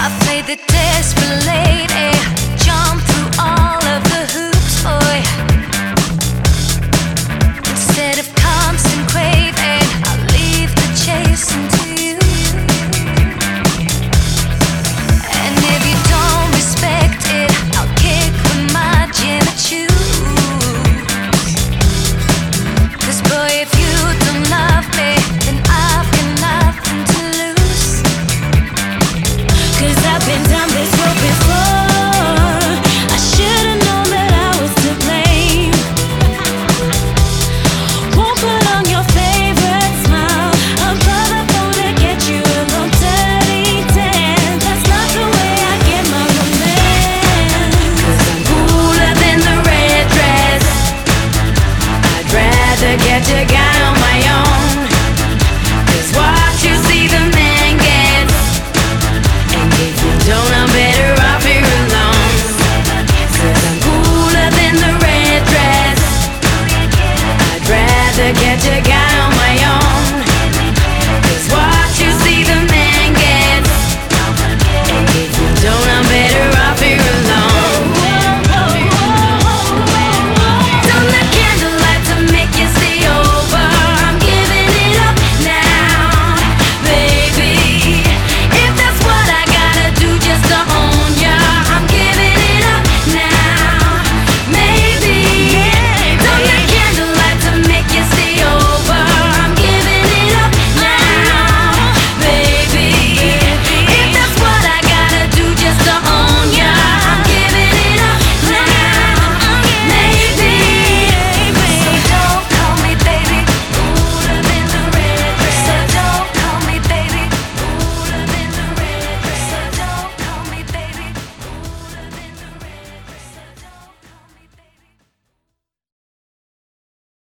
played the desperate lady, jumped through all of the hoops, boy. Instead of constant craving, I'll leave the chasing to you. And if you don't respect it, I'll kick with my gym at you. 'Cause boy, if you don't love me, then I've got nothing to lose. 'Cause I've been down this